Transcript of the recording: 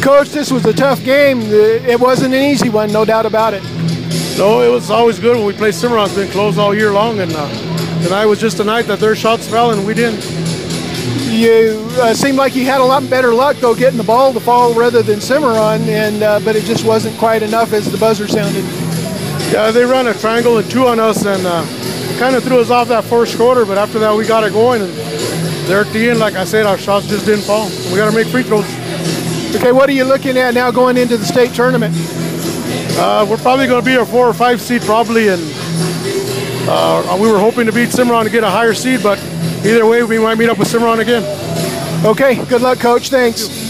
Coach, this was a tough game. It wasn't an easy one, no doubt about it. No, it was always good when we play Cimarron. It's been close all year long, and tonight was just a night that their shots fell and we didn't. You seemed like you had a lot better luck, though, getting the ball to fall rather than Cimarron, but it just wasn't quite enough as the buzzer sounded. Yeah, they ran a triangle and 2 on us, and kind of threw us off that first quarter, but after that we got it going, and there at the end, like I said, our shots just didn't fall. We got to make free throws. Okay, what are you looking at now going into the state tournament? We're probably going to be a 4 or 5 seed probably, and we were hoping to beat Cimarron to get a higher seed, but either way we might meet up with Cimarron again. Okay, good luck, Coach. Thanks.